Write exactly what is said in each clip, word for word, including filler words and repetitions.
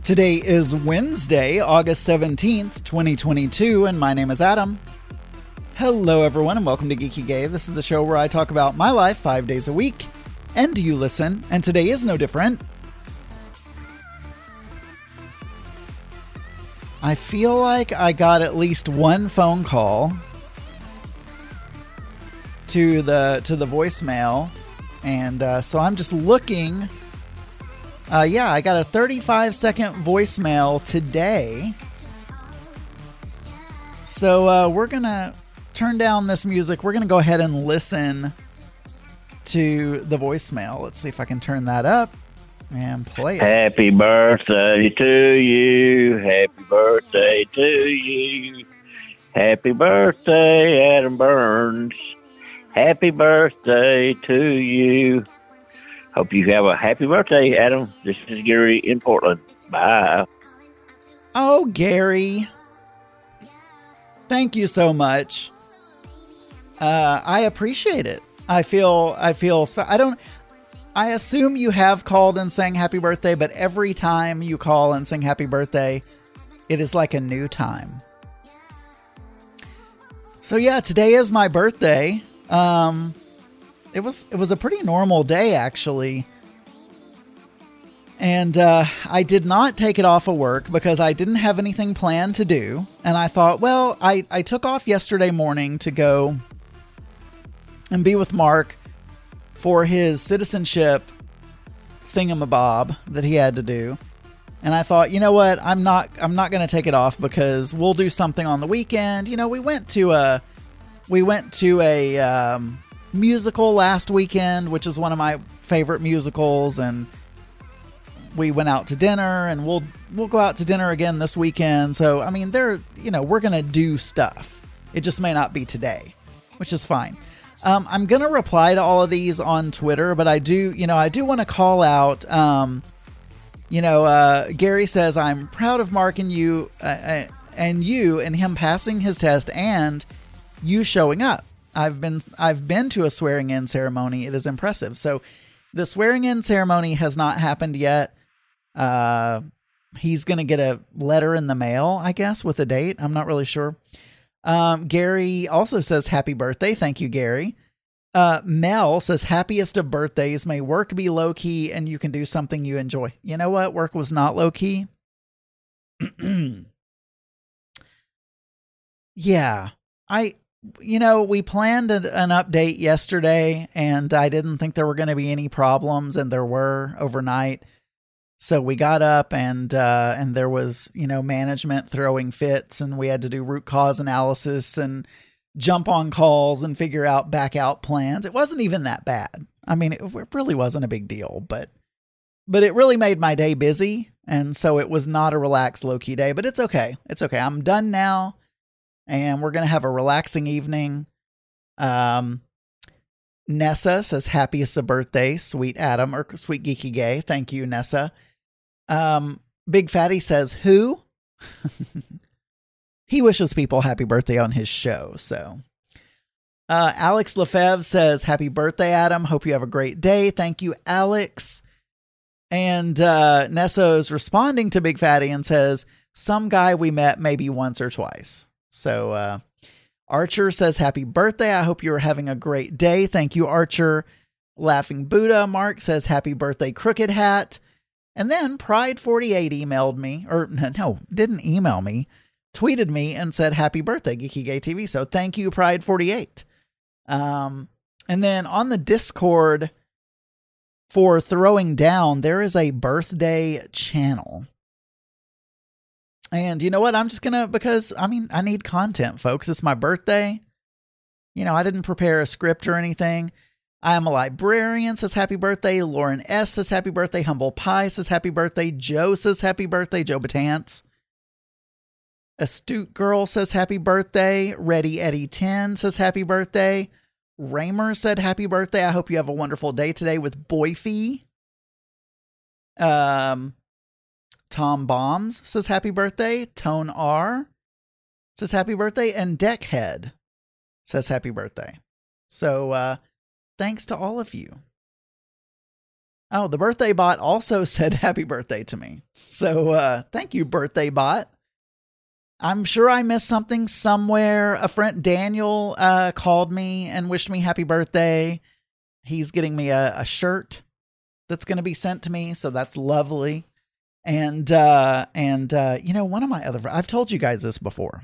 Today is Wednesday, August seventeenth, twenty twenty-two, and my name is Adam. Hello everyone and welcome to Geeky Gay. This is the show where I talk about my life five days a week, and you listen, and today is no different. I feel like I got at least one phone call to the to the voicemail, and uh, so I'm just looking. Uh, yeah, I got a thirty-five second voicemail today. So uh, we're going to turn down this music. We're going to go ahead and listen to the voicemail. Let's see if I can turn that up and play it. Happy birthday to you. Happy birthday to you. Happy birthday, Adam Burns. Happy birthday to you. Hope you have a happy birthday, Adam. This is Gary in Portland. Bye. Oh, Gary. Thank you so much. Uh, I appreciate it. I feel, I feel, I don't, I assume you have called and sang happy birthday, but every time you call and sing happy birthday, it is like a new time. So yeah, today is my birthday. Um, It was it was a pretty normal day, actually. And uh, I did not take it off of work because I didn't have anything planned to do. And I thought, well, I, I took off yesterday morning to go and be with Mark for his citizenship thingamabob that he had to do. And I thought, you know what, I'm not I'm not going to take it off because we'll do something on the weekend. You know, we went to a we went to a um, musical last weekend, which is one of my favorite musicals, and we went out to dinner, and we'll we'll go out to dinner again this weekend. So I mean, there, you know, we're gonna do stuff. It just may not be today, which is fine. Um, I'm gonna reply to all of these on Twitter, but I do, you know, I do want to call out. Um, you know, uh, Gary says I'm proud of Mark and you, uh, and you, and him passing his test, and you showing up. I've been I've been to a swearing-in ceremony. It is impressive. So the swearing-in ceremony has not happened yet. Uh, he's going to get a letter in the mail, I guess, with a date. I'm not really sure. Um, Gary also says happy birthday. Thank you, Gary. Uh, Mel says happiest of birthdays. May work be low-key and you can do something you enjoy. You know what? Work was not low-key. Yeah. I... You know, we planned an, an update yesterday, and I didn't think there were going to be any problems, and there were overnight. So we got up, and uh, and there was, you know, management throwing fits, and we had to do root cause analysis and jump on calls and figure out back out plans. It wasn't even that bad. I mean, it, it really wasn't a big deal, but but it really made my day busy, and so it was not a relaxed, low-key day. But it's okay. It's okay. I'm done now. And we're going to have a relaxing evening. Um, Nessa says, happiest of birthday, sweet Adam, or sweet Geeky Gay. Thank you, Nessa. Um, Big Fatty says, who? He wishes people happy birthday on his show. So, uh, Alex Lefebvre says, happy birthday, Adam. Hope you have a great day. Thank you, Alex. And uh, Nessa is responding to Big Fatty and says, some guy we met maybe once or twice. So, uh, Archer says, happy birthday. I hope you're having a great day. Thank you, Archer. Laughing Buddha. Mark says, happy birthday, Crooked Hat. And then Pride forty-eight emailed me, or no, didn't email me, tweeted me and said, happy birthday, Geeky Gay T V. So thank you, Pride forty-eight. Um, and then on the Discord for Throwing Down, there is a birthday channel. And you know what? I'm just going to, because, I mean, I need content, folks. It's my birthday. You know, I didn't prepare a script or anything. I am a librarian says happy birthday. Lauren S says happy birthday. Humble Pie says happy birthday. Joe says happy birthday. Joe Batance. Astute Girl says happy birthday. Ready Eddie ten says happy birthday. Raymer said happy birthday. I hope you have a wonderful day today with Boyfie. Um... Tom Bombs says happy birthday. Tone R says happy birthday. And Deckhead says happy birthday. So uh, thanks to all of you. Oh, the birthday bot also said happy birthday to me. So uh, thank you, birthday bot. I'm sure I missed something somewhere. A friend, Daniel, uh, called me and wished me happy birthday. He's getting me a, a shirt that's going to be sent to me, so that's lovely. And, uh, and uh, you know, one of my other friends, I've told you guys this before.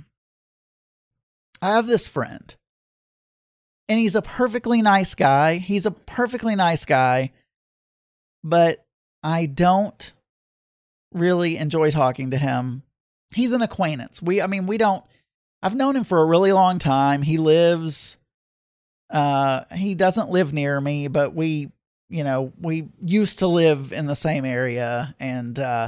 I have this friend, and he's a perfectly nice guy. He's a perfectly nice guy, but I don't really enjoy talking to him. He's an acquaintance. We, I mean, we don't, I've known him for a really long time. He lives, uh, he doesn't live near me, but we, you know, we used to live in the same area. And, uh,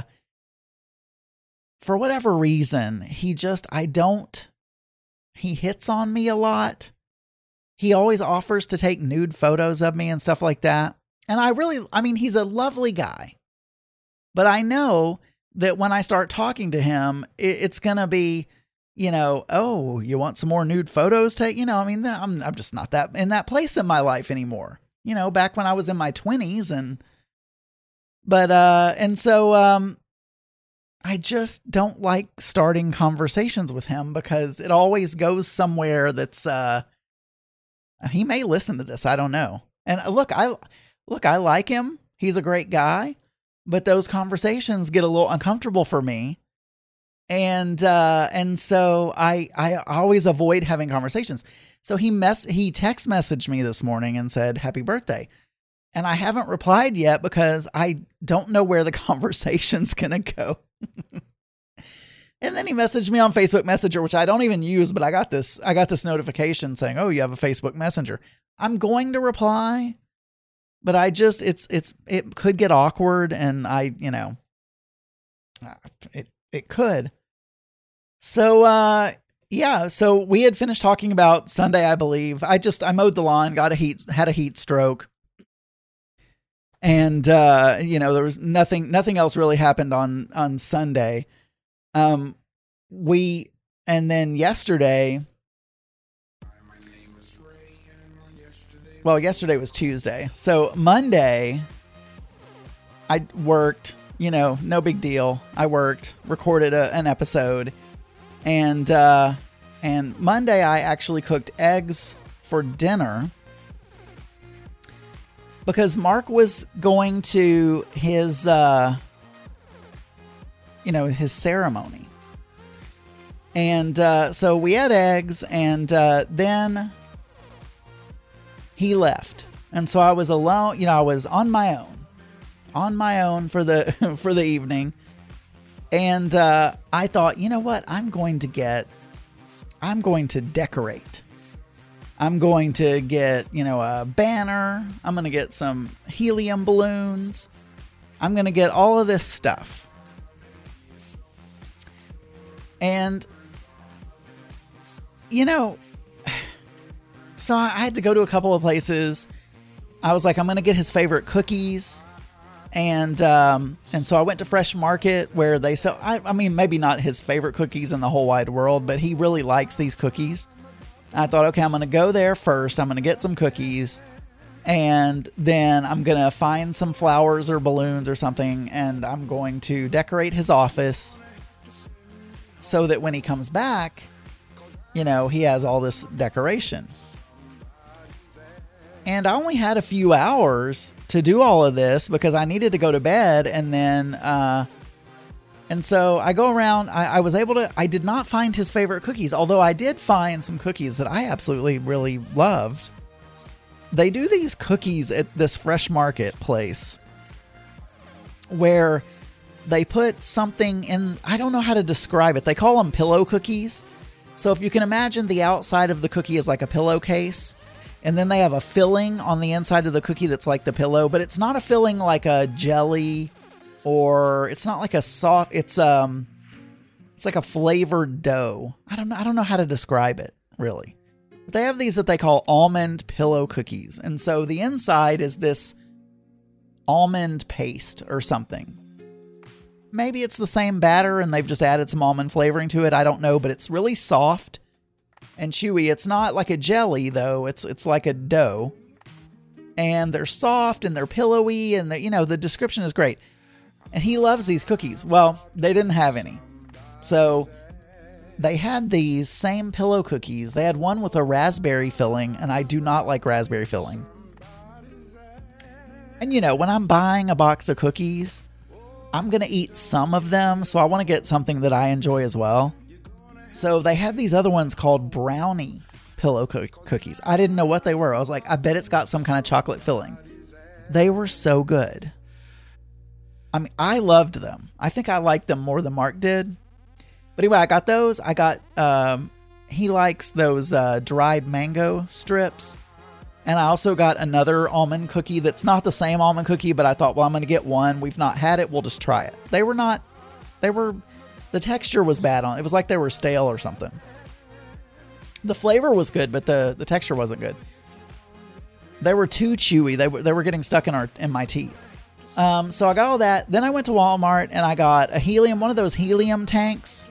for whatever reason, he just, I don't, he hits on me a lot. He always offers to take nude photos of me and stuff like that. And I really, I mean, he's a lovely guy, but I know that when I start talking to him, it, it's going to be, you know, oh, you want some more nude photos? Take, you know, I mean, I'm, I'm just not that in that place in my life anymore. You know, back when I was in my twenties and, but, uh, and so, um, I just don't like starting conversations with him because it always goes somewhere that's, uh, he may listen to this. I don't know. And look, I, look, I like him. He's a great guy. But those conversations get a little uncomfortable for me. And, uh, and so I, I always avoid having conversations. So he mess, he text messaged me this morning and said, happy birthday. And I haven't replied yet because I don't know where the conversation's going to go. And then he messaged me on Facebook Messenger, which I don't even use, but I got this, I got this notification saying, oh, you have a Facebook Messenger. I'm going to reply. But I just, it's, it's, it could get awkward and I, you know, it, it could. So, uh, yeah, so we had finished talking about Sunday, I believe. I just, I mowed the lawn, got a heat, had a heat stroke. And, uh, you know, there was nothing, nothing else really happened on, on Sunday. Um, we, and then yesterday, well, yesterday was Tuesday. So Monday, I worked, you know, no big deal. I worked, recorded a, an episode. And, uh, and Monday I actually cooked eggs for dinner because Mark was going to his, uh, you know, his ceremony. And, uh, so we had eggs and, uh, then he left. And so I was alone, you know, I was on my own, on my own for the, for the evening. And, uh, I thought, you know what, I'm going to get, I'm going to decorate. I'm going to get, you know, a banner. I'm going to get some helium balloons. I'm going to get all of this stuff. And, you know, so I had to go to a couple of places. I was like, I'm going to get his favorite cookies. And, um, and so I went to Fresh Market where they sell, I, I mean, maybe not his favorite cookies in the whole wide world, but he really likes these cookies. I thought, okay, I'm going to go there first. I'm going to get some cookies and then I'm going to find some flowers or balloons or something. And I'm going to decorate his office so that when he comes back, you know, he has all this decoration. And I only had a few hours to do all of this because I needed to go to bed. And then, uh, and so I go around, I, I was able to, I did not find his favorite cookies, although I did find some cookies that I absolutely really loved. They do these cookies at this Fresh Market place where they put something in, I don't know how to describe it. They call them pillow cookies. So if you can imagine the outside of the cookie is like a pillowcase. And then they have a filling on the inside of the cookie that's like the pillow, but it's not a filling like a jelly or it's not like a soft, it's um it's like a flavored dough. I don't know I don't know how to describe it really. But they have these that they call almond pillow cookies. And so the inside is this almond paste or something. Maybe it's the same batter and they've just added some almond flavoring to it. I don't know, but it's really soft and chewy. It's not like a jelly though. It's it's like a dough. and they're soft and they're pillowy, and the, you know, the description is great. And he loves these cookies. Well, they didn't have any. So they had these same pillow cookies. They had one with a raspberry filling, and I do not like raspberry filling. And you know, when I'm buying a box of cookies, I'm going to eat some of them, so I want to get something that I enjoy as well. So they had these other ones called brownie pillow co- cookies. I didn't know what they were. I was like, I bet it's got some kind of chocolate filling. They were so good. I mean, I loved them. I think I liked them more than Mark did. But anyway, I got those. I got, um, he likes those uh, dried mango strips. And I also got another almond cookie that's not the same almond cookie, but I thought, well, I'm going to get one. We've not had it. We'll just try it. They were not, they were, the texture was bad on it. It was like they were stale or something. The flavor was good, but the, the texture wasn't good. They were too chewy. They were, they were getting stuck in our, in my teeth. Um, so I got all that. Then I went to Walmart and I got a helium, one of those helium tanks.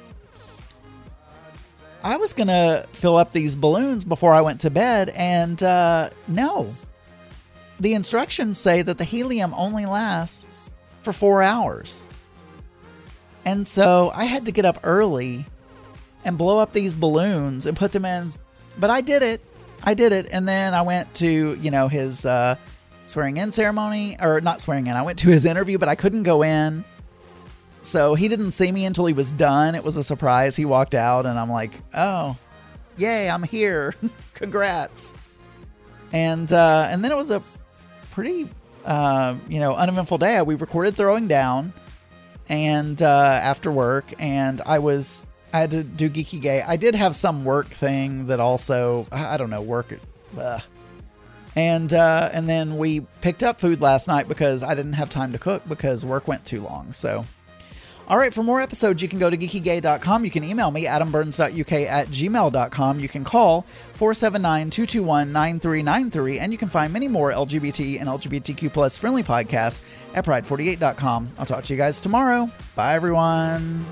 I was going to fill up these balloons before I went to bed, and uh, no. The instructions say that the helium only lasts for four hours. And so I had to get up early and blow up these balloons and put them in. But I did it. I did it. And then I went to, you know, his uh, swearing in ceremony, or not swearing in. I went to his interview, but I couldn't go in. So he didn't see me until he was done. It was a surprise. He walked out and I'm like, oh, yay, I'm here. Congrats. And uh, and then it was a pretty, uh, you know, uneventful day. We recorded Throwing Down and uh, after work, and I was, I had to do Geeky Gay. I did have some work thing that also, I don't know, work. Ugh. And uh, and then we picked up food last night because I didn't have time to cook because work went too long. So. All right, for more episodes, you can go to geeky gay dot com. You can email me, adam burns dot u k at gmail dot com. You can call four seven nine, two two one, nine three nine three, and you can find many more L G B T and L G B T Q plus friendly podcasts at pride forty-eight dot com. I'll talk to you guys tomorrow. Bye, everyone.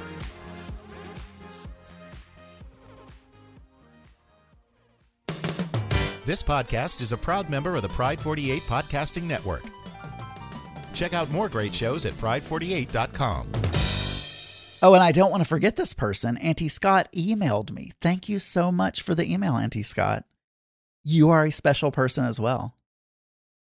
This podcast is a proud member of the Pride forty-eight Podcasting Network. Check out more great shows at pride forty-eight dot com. Oh, and I don't want to forget this person. Auntie Scott emailed me. Thank you so much for the email, Auntie Scott. You are a special person as well.